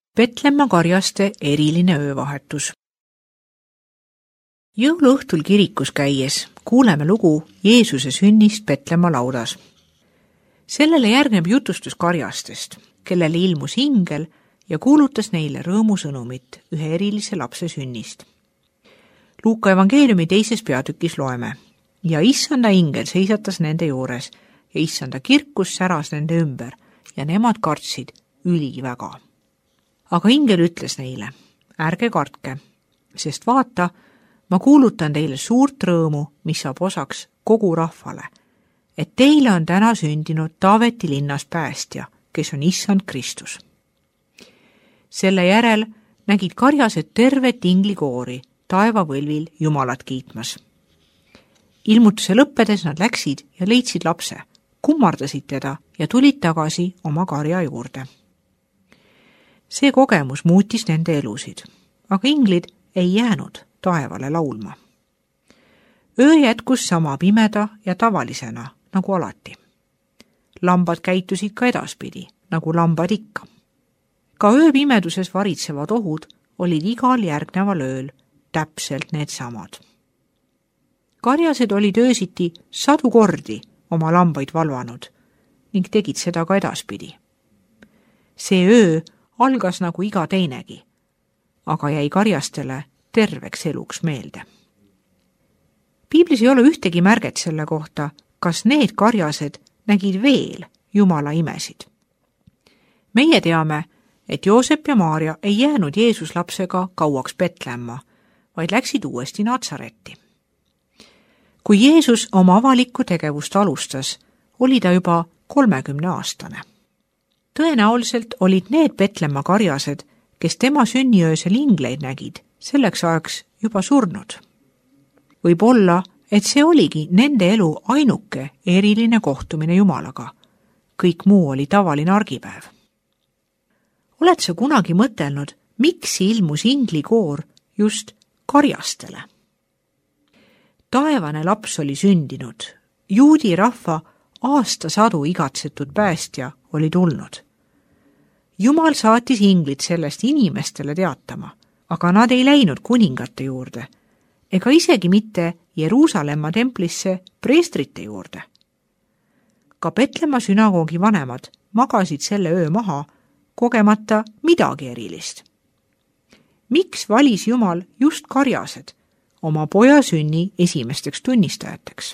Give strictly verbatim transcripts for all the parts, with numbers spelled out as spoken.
Petlemma karjaste eriline öövahetus. Jõuluõhtul kirikus käies kuuleme lugu Jeesuse sünnist Petlemma laudas. Sellele järgneb jutustus karjastest, kellele ilmus ingel ja kuulutas neile rõõmusõnumit ühe erilise lapse sünnist. Luuka evangeeliumi teises peatükis loeme. Ja issanda ingel seisatas nende juures ja issanda kirkus säras nende ümber ja nemad kartsid üliväga. Aga ingel ütles neile, ärge kartke, sest vaata, ma kuulutan teile suurt rõõmu, mis saab osaks kogu rahvale, et teile on täna sündinud Taaveti linnas päästja, kes on issand Kristus. Selle järel nägid karjased tervet inglikoori taevavõlvil Jumalat kiitmas. Ilmutuse lõppedes nad läksid ja leidsid lapse, kummardasid teda ja tulid tagasi oma karja juurde. See kogemus muutis nende elusid, aga inglid ei jäänud taevale laulma. Öö jätkus sama pimeda ja tavalisena, nagu alati. Lambad käitusid ka edaspidi, nagu lambad ikka. Ka ööpimeduses varitsevad ohud olid igal järgneval ööl täpselt needsamad. Karjased olid öösiti sadu kordi oma lambaid valvanud ning tegid seda ka edaspidi. See öö algas nagu iga teinegi, aga jäi karjastele terveks eluks meelde. Piiblis ei ole ühtegi märget selle kohta, kas need karjased nägid veel Jumala imesid. Meie teame, et Joosep ja Maaria ei jäänud Jeesus lapsega kauaks Petlemma, vaid läksid uuesti Natsaretti. Kui Jeesus oma avalikku tegevust alustas, oli ta juba kolmekümne aastane. Tõenäoliselt olid need Petlemma karjased, kes tema sünniöösel ingleid nägid, selleks ajaks juba surnud. Võib olla, et see oligi nende elu ainuke eriline kohtumine Jumalaga. Kõik muu oli tavaline argipäev. Oled sa kunagi mõtelnud, miks ilmus inglikoor just karjastele? Taevane laps oli sündinud, juudi rahva aastasadu igatsetud päästja oli tulnud. Jumal saatis inglid sellest inimestele teatama, aga nad ei läinud kuningate juurde, ega isegi mitte Jeruusalemma templisse preestrite juurde. Ka Petlemma sünagoogi vanemad magasid selle öö maha, kogemata midagi erilist. Miks valis Jumal just karjased oma poja sünni esimesteks tunnistajateks?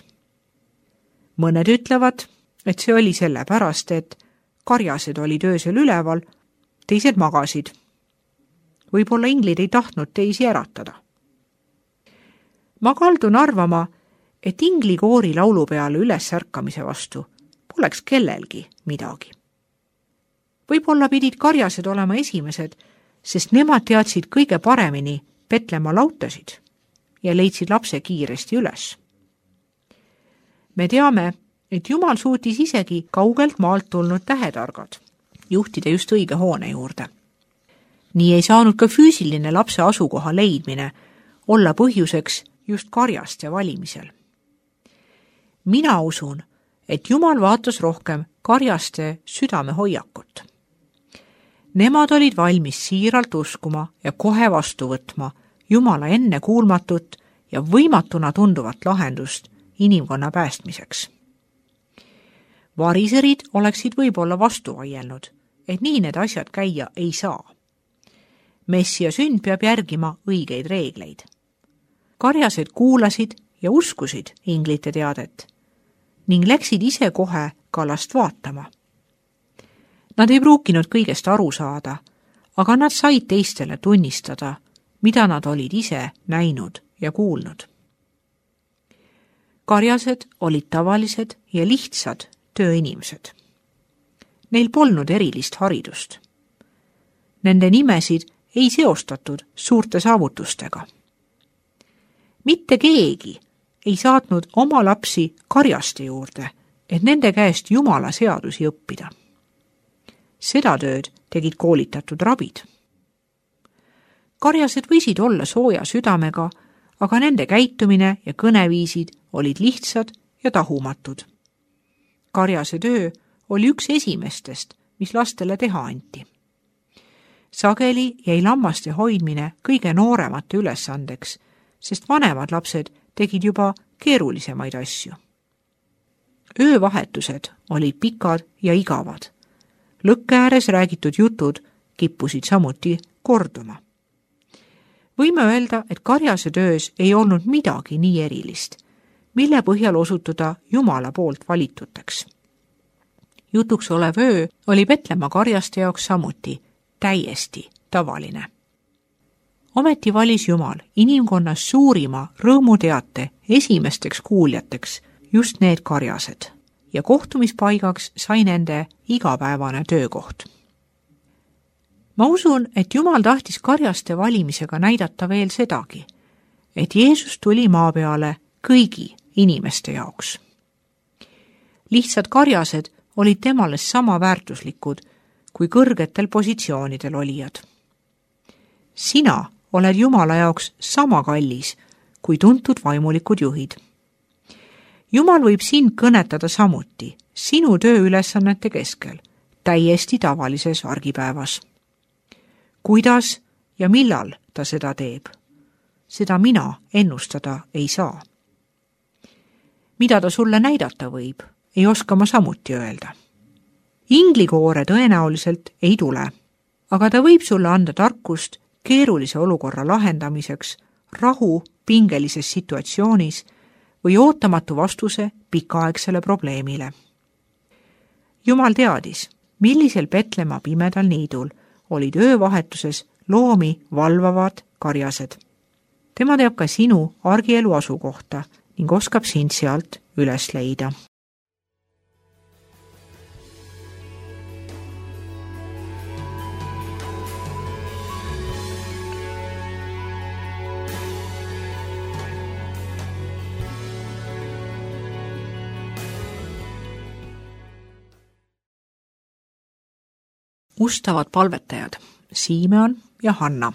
Mõned ütlevad, et see oli sellepärast, et karjased olid öösel üleval, teised magasid. Võib-olla inglid ei tahtnud teisi äratada. Ma kaldun arvama, et inglikoori laulu peale üles ärkamise vastu poleks kellelgi midagi. Võib-olla pidid karjased olema esimesed, sest nemad teadsid kõige paremini Petlemma lautasid ja leidsid lapse kiiresti üles. Me teame, et Jumal suutis isegi kaugelt maalt tulnud tähetargad juhtida just õige hoone juurde. Nii ei saanud ka füüsiline lapse asukoha leidmine olla põhjuseks just karjaste valimisel. Mina usun, et Jumal vaatas rohkem karjaste südamehoiakut. Nemad olid valmis siiralt uskuma ja kohe vastu võtma Jumala enne kuulmatut ja võimatuna tunduvat lahendust inimkonna päästmiseks. Variserid oleksid võib-olla vastu vaielnud, et nii need asjad käia ei saa. Messia sünd peab järgima õigeid reegleid. Karjased kuulasid ja uskusid inglite teadet ning läksid ise kohe kallast vaatama. Nad ei pruukinud kõigest aru saada, aga nad said teistele tunnistada, mida nad olid ise näinud ja kuulnud. Karjased olid tavalised ja lihtsad tööinimesed. Neil polnud erilist haridust. Nende nimesid ei seostatud suurte saavutustega. Mitte keegi ei saatnud oma lapsi karjaste juurde, et nende käest Jumala seadusi õppida. Seda tööd tegid koolitatud rabid. Karjased võisid olla sooja südamega, aga nende käitumine ja kõneviisid olid lihtsad ja tahumatud. Karjase töö oli üks esimestest, mis lastele teha anti. Sageli jäi lammaste hoidmine kõige nooremate ülesandeks, sest vanemad lapsed tegid juba keerulisemaid asju. Öövahetused olid pikad ja igavad. Lõkke ääres räägitud jutud kippusid samuti korduma. Võime öelda, et karjase töös ei olnud midagi nii erilist, mille põhjal osutuda Jumala poolt valituteks. Jutuks olev öö oli Petlemma karjaste jaoks samuti täiesti tavaline. Ometi valis Jumal inimkonnas suurima rõõmuteate esimesteks kuuljateks just need karjased ja kohtumispaigaks sai nende igapäevane töökoht. Ma usun, et Jumal tahtis karjaste valimisega näidata veel sedagi, et Jeesus tuli maa peale kõigi inimeste jaoks. Lihtsad karjased olid temale sama väärtuslikud kui kõrgetel positsioonidel olijad. Sina oled Jumala jaoks sama kallis kui tuntud vaimulikud juhid. Jumal võib sind kõnetada samuti sinu tööülesannete keskel, täiesti tavalises argipäevas. Kuidas ja millal ta seda teeb? Seda mina ennustada ei saa. Mida ta sulle näidata võib, ei oska ma samuti öelda. Inglikoore tõenäoliselt ei tule, aga ta võib sulle anda tarkust keerulise olukorra lahendamiseks, rahu pingelises situatsioonis või ootamatu vastuse pikaaegsele probleemile. Jumal teadis, millisel Petlemma pimedal niidul olid öövahetuses loomi valvavad karjased. Tema teab ka sinu argielu asukohta ning oskab sind sealt üles leida. Ustavad palvetajad, Simeon ja Hanna.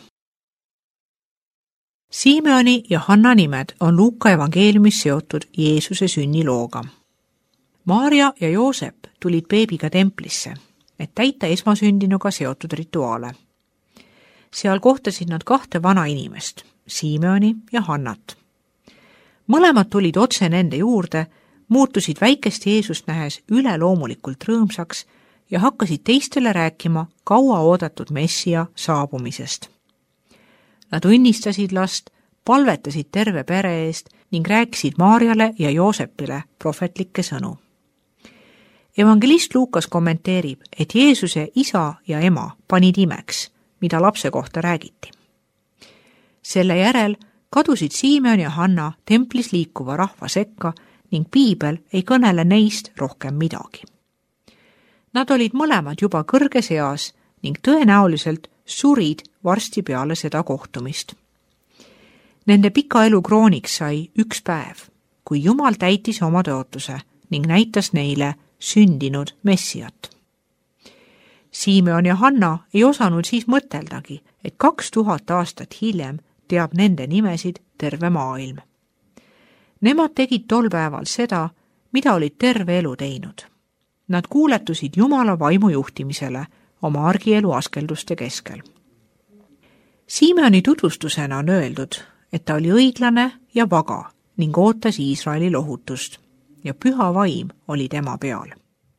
Simeoni ja Hanna nimed on Luuka evangeeliumis seotud Jeesuse sünnilooga. Maarja ja Joosep tulid beebiga templisse, et täita esmasündinuga seotud rituaale. Seal kohtasid nad kahte vana inimest, Simeoni ja Hannat. Mõlemad tulid otse nende juurde, muutusid väikest Jeesust nähes üleloomulikult rõõmsaks ja hakkasid teistele rääkima kaua oodatud Messia saabumisest. Nad õnnistasid last, palvetasid terve pere eest ning rääkisid Maarjale ja Joosepile prohvetlikke sõnu. Evangelist Luukas kommenteerib, et Jeesuse isa ja ema panid imeks, mida lapse kohta räägiti. Selle järel kadusid Simeon ja Hanna templis liikuva rahva sekka ning piibel ei kõnele neist rohkem midagi. Nad olid mõlemad juba kõrges eas ning tõenäoliselt surid varsti peale seda kohtumist. Nende pika elu krooniks sai üks päev, kui Jumal täitis oma tõotuse ning näitas neile sündinud Messiat. Simeon ja Hanna ei osanud siis mõteldagi, et kaks tuhat aastat hiljem teab nende nimesid terve maailm. Nemad tegid tol päeval seda, mida olid terve elu teinud. Nad kuuletusid Jumala vaimu juhtimisele oma argielu askelduste keskel. Simeoni tutvustusena on öeldud, et ta oli õiglane ja vaga ning ootas Iisraeli lohutust ja püha vaim oli tema peal.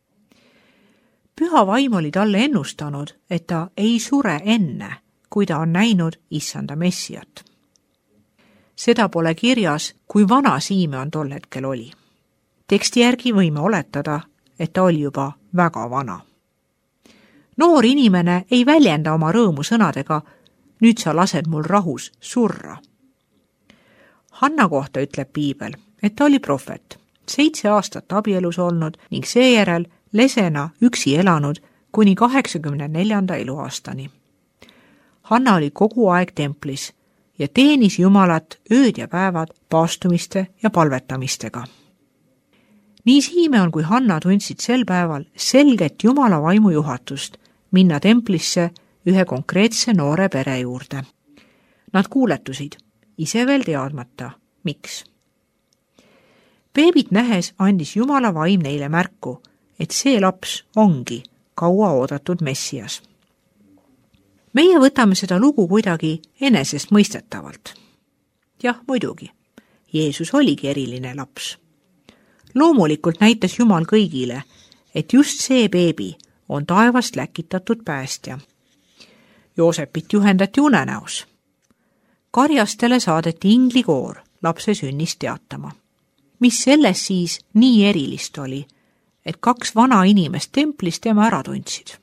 Püha vaim oli talle ennustanud, et ta ei sure enne, kui ta on näinud issanda Messiat. Seda pole kirjas, kui vana Simeon tol hetkel oli. Teksti järgi võime oletada, et ta oli juba väga vana. Noor inimene ei väljenda oma rõõmu sõnadega, nüüd sa lased mul rahus surra. Hanna kohta ütleb piibel, et ta oli prohvet, seitse aastat abielus olnud ning seejärel lesena üksi elanud kuni kaheksakümne neljanda eluaastani. Hanna oli kogu aeg templis ja teenis Jumalat ööd ja päevad paastumiste ja palvetamistega. Nii Simeon kui Hanna tundsid sel päeval selget Jumala vaimu juhatust minna templisse ühe konkreetse noore pere juurde. Nad kuuletusid, ise veel teadmata, miks. Beebit nähes andis Jumala vaim neile märku, et see laps ongi kaua oodatud Messias. meie võtame seda lugu kuidagi enesestmõistetavalt. jah, muidugi, Jeesus oligi eriline laps. Loomulikult näitas Jumal kõigile, et just see beebi on taevast läkitatud päästja. Joosepit juhendati unenäos. Karjastele saadeti inglikoor lapse sünnist teatama. Mis selles siis nii erilist oli, et kaks vana inimest templis tema ära tundsid?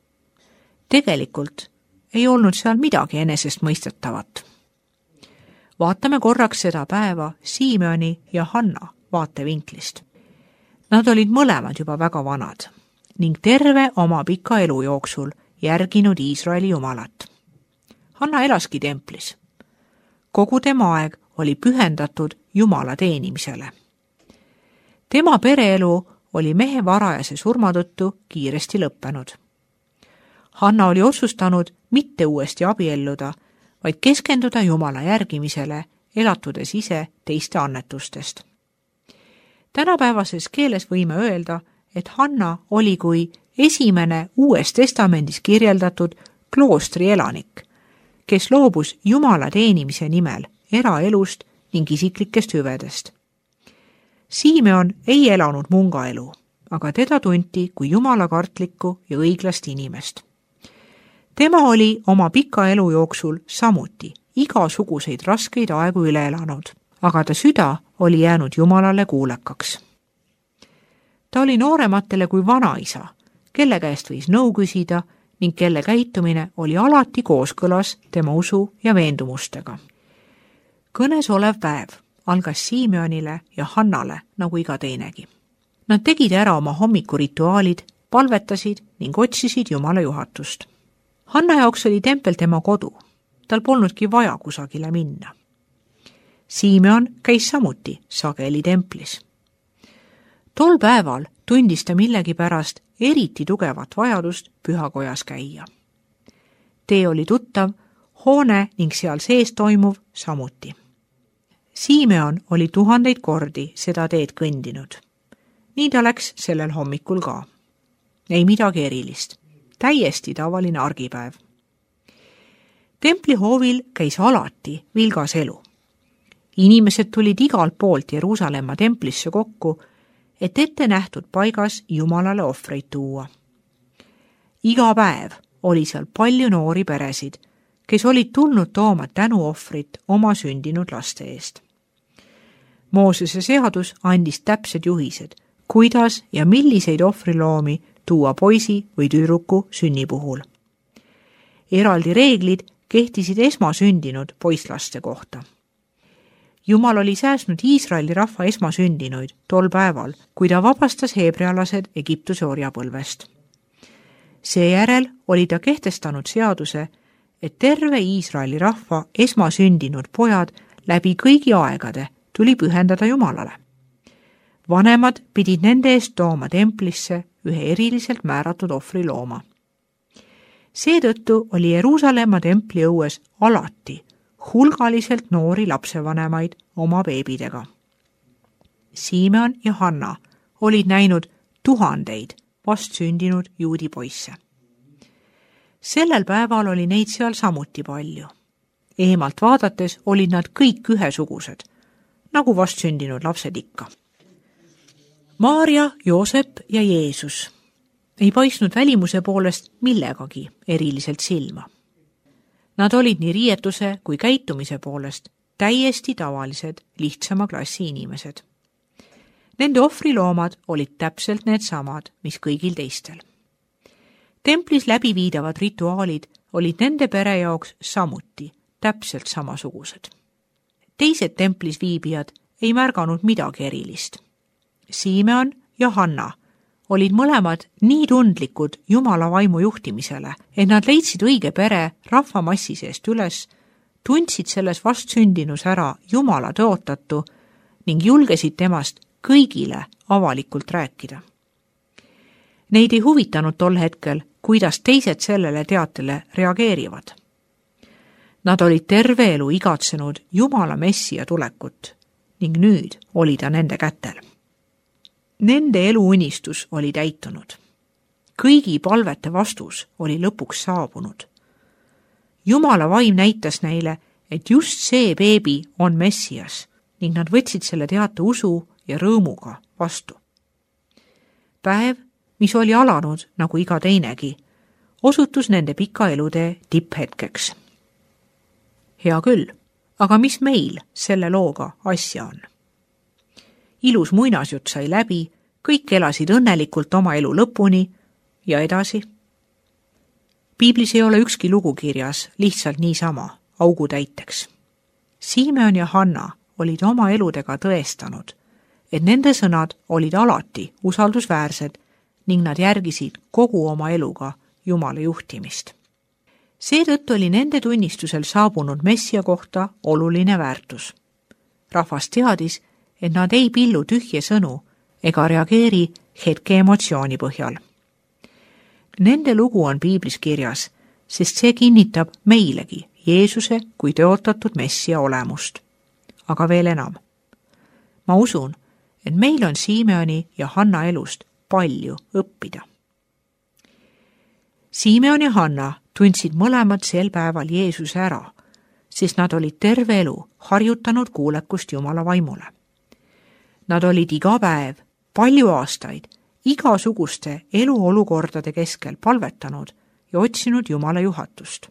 Tegelikult ei olnud seal midagi enesestmõistetavat. Vaatame korraks seda päeva Simeoni ja Hanna vaatevinklist. Nad olid mõlemad juba väga vanad ning terve oma pika elu jooksul järginud Iisraeli Jumalat. Hanna elaski templis. Kogu tema aeg oli pühendatud Jumala teenimisele. Tema pereelu oli mehe varajase surma tõttu kiiresti lõppenud. Hanna oli otsustanud mitte uuesti abielluda, vaid keskenduda Jumala järgimisele, elatudes ise teiste annetustest. Tänapäevases keeles võime öelda, et Hanna oli kui esimene Uues Testamendis kirjeldatud kloostri elanik, kes loobus Jumala teenimise nimel eraelust ning isiklikest hüvedest. Simeon ei elanud mungaelu, aga teda tunti kui jumalakartlikku ja õiglast inimest. Tema oli oma pika elu jooksul samuti igasuguseid raskeid aegu üle elanud, aga ta süda oli jäänud Jumalale kuulekaks. Ta oli noorematele kui vanaisa, kelle käest võis nõu küsida ning kelle käitumine oli alati kooskõlas tema usu ja veendumustega. Kõnes olev päev algas Simeonile ja Hannale nagu iga teinegi. Nad tegid ära oma hommikurituaalid, palvetasid ning otsisid Jumala juhatust. Hanna jaoks oli tempel tema kodu, tal polnudki vaja kusagile minna. Simeon käis samuti sageli templis. Tol päeval tundis ta millegipärast eriti tugevat vajadust pühakojas käia. Tee oli tuttav, hoone ning seal sees toimuv samuti. Simeon oli tuhandeid kordi seda teed kõndinud. Nii ta läks sellel hommikul ka. Ei midagi erilist, täiesti tavaline argipäev. Templihoovil käis alati vilgas elu. Inimesed tulid igalt poolt Jeruusalemma templisse kokku, et ette nähtud paigas Jumalale ohvreid tuua. Iga päev oli seal palju noori peresid, kes olid tulnud tooma tänuohvrit oma sündinud laste eest. Moosese seadus andis täpsed juhised, kuidas ja milliseid ohvriloomi tuua poisi või tüdruku sünni puhul. Eraldi reeglid kehtisid esmasündinud poisslaste kohta. Jumal oli säästnud Iisraeli rahva esmasündinuid tol päeval, kui ta vabastas heebrealased Egiptuse orjapõlvest. Seejärel oli ta kehtestanud seaduse, et terve Iisraeli rahva esmasündinud pojad läbi kõigi aegade tuli pühendada Jumalale. Vanemad pidid nende eest tooma templisse ühe eriliselt määratud ohvrilooma. Seetõttu oli Jeruusalemma templi õues alati hulgaliselt noori lapsevanemaid oma beebidega. Simeon ja Hanna olid näinud tuhandeid vastsündinud juudi poisse. Sellel päeval oli neid seal samuti palju. Eemalt vaadates olid nad kõik ühesugused, nagu vastsündinud lapsed ikka. Maarja, Joosep ja Jeesus ei paistnud välimuse poolest millegagi eriliselt silma. Nad olid nii riietuse kui käitumise poolest täiesti tavalised, lihtsama klassi inimesed. Nende ohvriloomad olid täpselt need samad, mis kõigil teistel. Templis läbiviidavad rituaalid olid nende pere jaoks samuti täpselt samasugused. Teised templis viibijad ei märganud midagi erilist. Simeon ja Hanna olid mõlemad nii tundlikud Jumala vaimu juhtimisele, et nad leidsid õige pere rahvamassi seest üles, tundsid selles vastsündinus ära Jumala tõotatu ning julgesid temast kõigile avalikult rääkida. Neid ei huvitanud tol hetkel, kuidas teised sellele teatele reageerivad. Nad olid terve elu igatsenud Jumala Messija tulekut ning nüüd oli ta nende kätel. Nende eluunistus oli täitunud. Kõigi palvete vastus oli lõpuks saabunud. Jumala vaim näitas neile, et just see beebi on Messias ning nad võtsid selle teate usu ja rõõmuga vastu. Päev, mis oli alanud nagu iga teinegi, osutus nende pika elutee tipphetkeks. Hea küll, aga mis meil selle looga asja on? Ilus muinasjutt sai läbi, kõik elasid õnnelikult oma elu lõpuni ja edasi. Piiblis ei ole ükski lugu kirjas lihtsalt niisama augu täiteks. Simeon ja Hanna olid oma eludega tõestanud, et nende sõnad olid alati usaldusväärsed ning nad järgisid kogu oma eluga Jumala juhtimist. Seetõttu oli nende tunnistusel saabunud Messia kohta oluline väärtus. Rahvas teadis, et nad ei pillu tühje sõnu ega reageeri hetke emotsiooni põhjal. Nende lugu on Piiblis kirjas, sest see kinnitab meilegi Jeesuse kui tõotatud Messia olemust. Aga veel enam. Ma usun, et meil on Simeoni ja Hanna elust palju õppida. Simeon ja Hanna tundsid mõlemad sel päeval Jeesuse ära, sest nad olid terve elu harjutanud kuulekust Jumala vaimule. Nad olid iga päev, palju aastaid, igasuguste eluolukordade keskel palvetanud ja otsinud Jumala juhatust.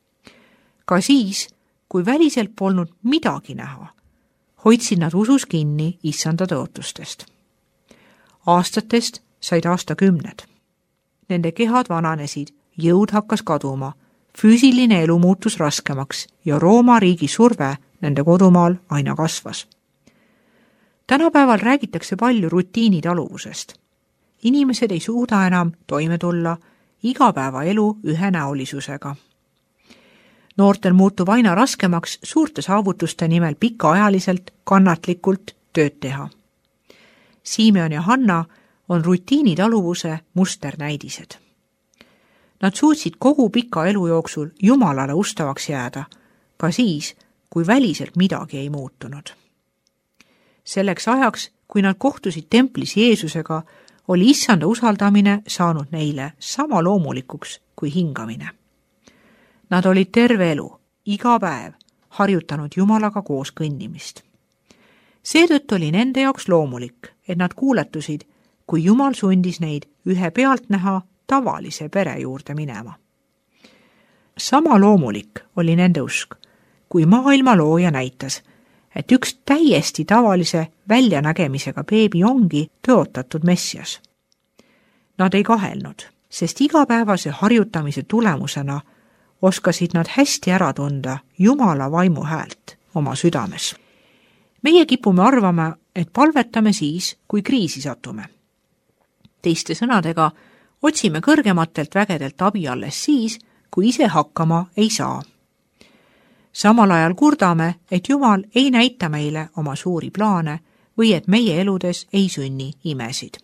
Ka siis, kui väliselt polnud midagi näha, hoidsid nad usus kinni issanda tõotustest. Aastatest said aastakümned. Nende kehad vananesid, jõud hakkas kaduma, füüsiline elu muutus raskemaks ja Rooma riigi surve nende kodumaal aina kasvas. Tänapäeval räägitakse palju rutiinitaluvusest. Inimesed ei suuda enam toime tulla igapäevaelu ühenäolisusega. Noortel muutub aina raskemaks suurte saavutuste nimel pikaajaliselt kannatlikult tööd teha. Simeon ja Hanna on rutiinitaluvuse musternäidised. Nad suutsid kogu pika elu jooksul Jumalale ustavaks jääda, ka siis, kui väliselt midagi ei muutunud. Selleks ajaks, kui nad kohtusid templis Jeesusega, oli issanda usaldamine saanud neile sama loomulikuks kui hingamine. Nad olid terve elu, iga päev, harjutanud Jumalaga koos kõnnimist. Seetõttu oli nende jaoks loomulik, et nad kuuletusid, kui Jumal sundis neid ühe pealtnäha tavalise pere juurde minema. Sama loomulik oli nende usk, kui maailma looja näitas, et üks täiesti tavalise väljanägemisega beebi ongi tõotatud Messias. Nad ei kahelnud, sest igapäevase harjutamise tulemusena oskasid nad hästi ära tunda Jumala vaimu häält oma südames. Meie kipume arvama, et palvetame siis, kui kriisi satume. Teiste sõnadega, otsime kõrgematelt vägedelt abi alles siis, kui ise hakkama ei saa. Samal ajal kurdame, et Jumal ei näita meile oma suuri plaane või et meie eludes ei sünni imesid.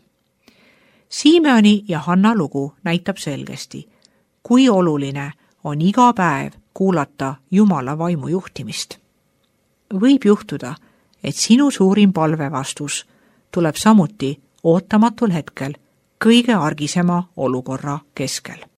Simeoni ja Hanna lugu näitab selgesti, kui oluline on iga päev kuulata Jumala vaimu juhtimist. Võib juhtuda, et sinu suurim palvevastus tuleb samuti ootamatul hetkel kõige argisema olukorra keskel.